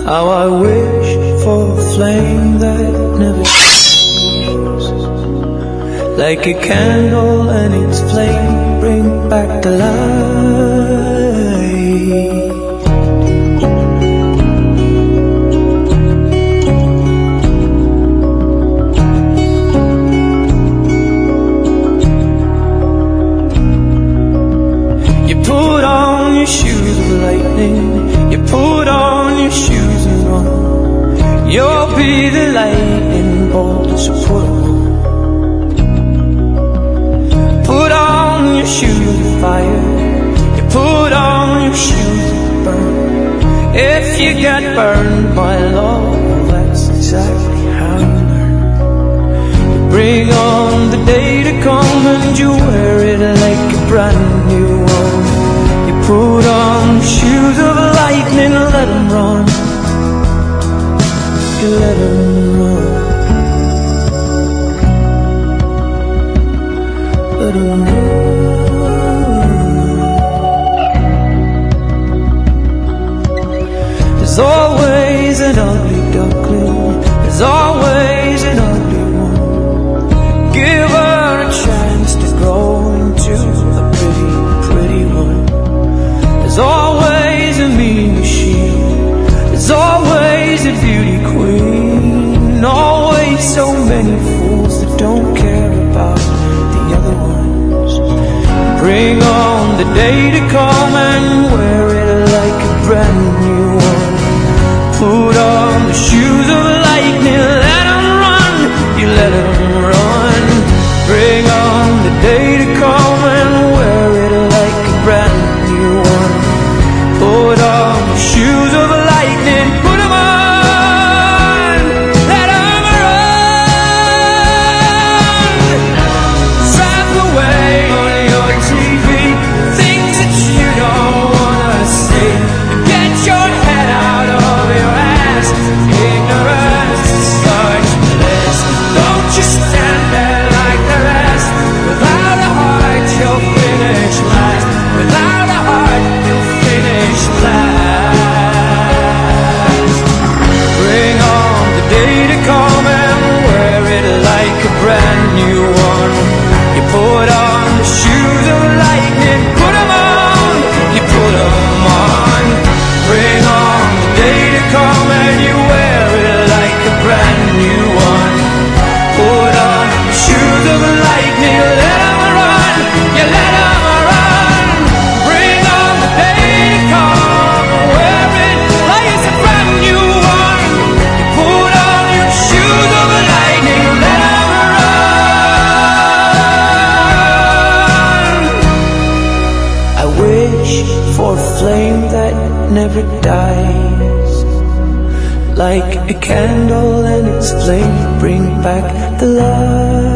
How I wish for a flame that never dies, like a candle and its flame bring back the light. You put on your shoes of lightning, you put on your shoes and run. You'll be the lightning bolt, so put on. Put on your shoes of fire, you put on your shoes of burn. If you get burned by love, well, that's exactly how you learn. You bring on the day to come and you wear it like a brand new one. You put on the shoes of lightning, let them run. You let them run. Let them run. There's always an ugly duckling, there's always an ugly one. Give her a chance to grow into a pretty, pretty one. There's always a mean machine, there's always a beauty queen, always so many fools that don't care about the other ones. Bring on the day to come and wear it like a brand new one. Put on the shoes of lightning, let them run, you let them run. Bring on the day to come and wear it like a brand new one. Put on the shoes of lightning, put them on, let them run. Zap away on your TV things that you don't wanna see. Get your head out of your ass, ignorance starts bliss. Don't you stand there like the rest. Without a heart you'll finish last. Without a heart you'll finish last. Bring on the day to come and wear it like a brand new one. You put on the shoes of lightning, put them on, you put them on. Bring on the day to come and you wear it like a brand new one. Put on the shoes of lightning, let them run, you let them run. Bring on the day to come, wear it like it's a brand new one. You put on your shoes of lightning, let them run. I wish for a flame that never dies, like a candle and its flame bring back the light.